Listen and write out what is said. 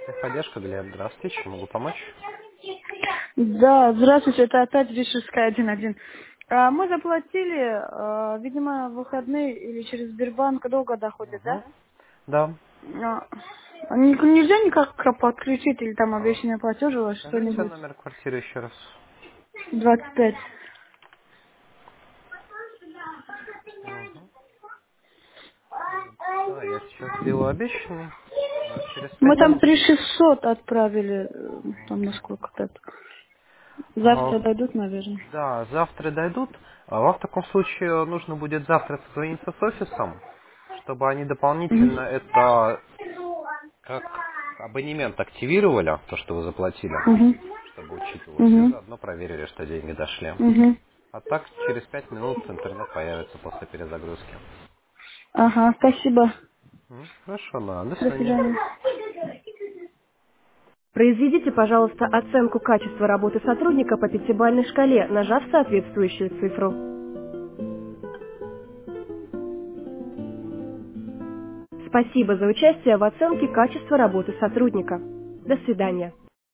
Техподдержка, Глеб, здравствуйте, чем могу помочь? Да, здравствуйте, это опять Вишерская 1-1. Мы заплатили, видимо, в выходные или через Сбербанк долго доходит, да? Угу. Да. Нельзя никак подключить или там А, обещанный платеж у вас Скажите что-нибудь? номер квартиры еще раз. 25. Угу. Да, я сейчас сделаю обещанный. Через Мы 5 там минут. 3600 отправили, там на сколько-то. А, Завтра дойдут, наверное. да, завтра дойдут. Вам в таком случае нужно будет завтра созвониться с офисом, чтобы они дополнительно Мгм. это как абонемент активировали, то, что вы заплатили, Мгм. чтобы учитывалось, и Мгм. заодно проверили, что деньги дошли. Мгм. А так через 5 минут интернет появится после перезагрузки. Ага, спасибо. Хорошо, да, до До свидания. свидания. Произведите, пожалуйста, оценку качества работы сотрудника по пятибалльной шкале, нажав соответствующую цифру. Спасибо за участие в оценке качества работы сотрудника. До свидания.